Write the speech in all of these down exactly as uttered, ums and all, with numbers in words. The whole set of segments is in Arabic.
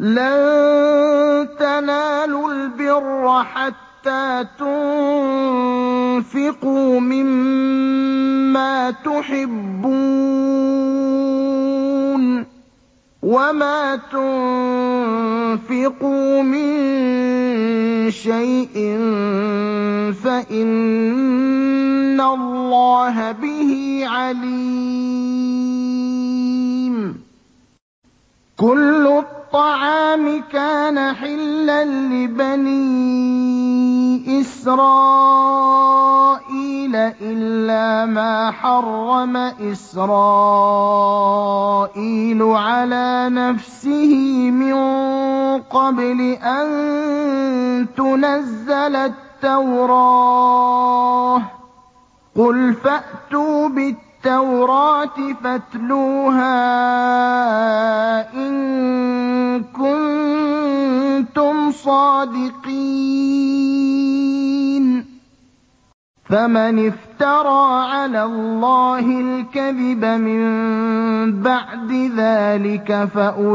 لَن تَنَالُوا الْبِرَّ حَتَّىٰ تُنفِقُوا مِمَّا تُحِبُّونَ ۚ وَمَا تُنفِقُوا مِن شَيْءٍ فَإِنَّ اللَّهَ بِهِ عَلِيمٌ كُلُّ الطَّعَامِ كَانَ حِلًّا لِّبَنِي إِسْرَائِيلَ إِلَّا مَا حَرَّمَ إِسْرَائِيلُ عَلَىٰ نَفْسِهِ مِن قَبْلِ أَن تُنَزَّلَ التَّوْرَاةُ ۗ قُلْ فَأْتُوا بِالتَّوْرَاةِ فَاتْلُوهَا إِن كُنتُمْ صَادِقِينَ فَمَنِ افْتَرَىٰ عَلَى اللَّهِ الْكَذِبَ مِن بَعْدِ ذَٰلِكَ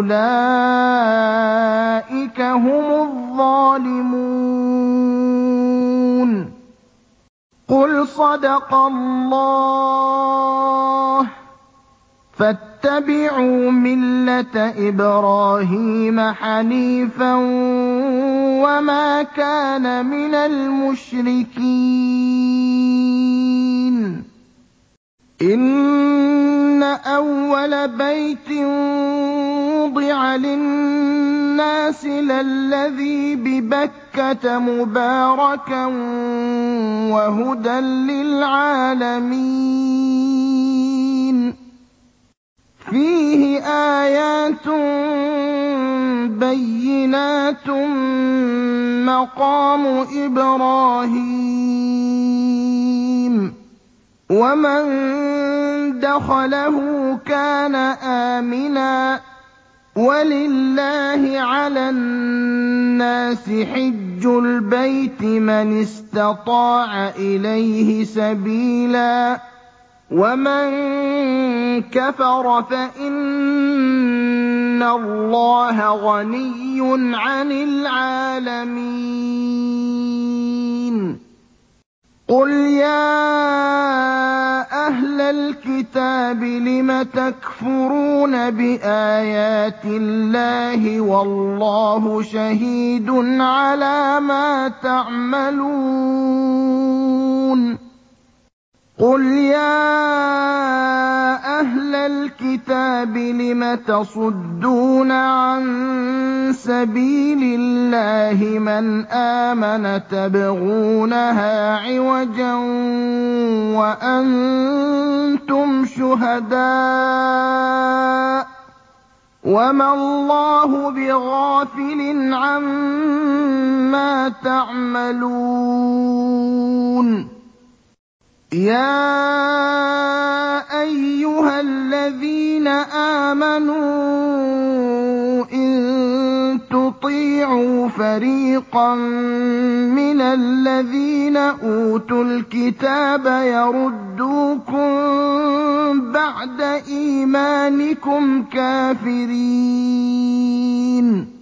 فَأُولَٰئِكَ هُمُ الظَّالِمُونَ قُلْ صَدَقَ اللَّهُ ۗ فَاتَّبِعُوا مِلَّةَ إِبْرَاهِيمَ حَنِيفًا وَمَا كَانَ مِنَ الْمُشْرِكِينَ إِنَّ أَوَّلَ بَيْتٍ وُضِعَ لِلنَّاسِ لَلَّذِي بِبَكَّةَ مُبَارَكًا وَهُدًى لِّلْعَالَمِينَ فِيهِ آيَاتٌ بَيِّنَاتٌ مَّقَامُ إِبْرَاهِيمَ ۖ وَمَن دَخَلَهُ كَانَ آمِنًا ۗ وَلِلَّهِ عَلَى النَّاسِ حِجُّ الْبَيْتِ مَنِ اسْتَطَاعَ إِلَيْهِ سَبِيلًا ۚ وَمَن كَفَرَ فَإِنَّ اللَّهَ غَنِيٌّ عَنِ الْعَالَمِينَ قُلْ يَا أَهْلَ الْكِتَابِ لِمَ تَكْفُرُونَ بِآيَاتِ اللَّهِ وَاللَّهُ شَهِيدٌ عَلَىٰ مَا تَعْمَلُونَ قُلْ يَا أَهْلَ الْكِتَابِ لِمَ تَصُدُّونَ عَن سَبِيلِ اللَّهِ مَنْ آمَنَ تَبْغُونَهَا عِوَجًا وَأَنتُمْ شُهَدَاءُ ۗ وَمَا اللَّهُ بِغَافِلٍ عَمَّا تَعْمَلُونَ يَا أَيُّهَا الَّذِينَ آمَنُوا إِن تُطِيعُوا فَرِيقًا مِّنَ الَّذِينَ أُوتُوا الْكِتَابَ يَرُدُّوكُم بَعْدَ إِيمَانِكُمْ كَافِرِينَ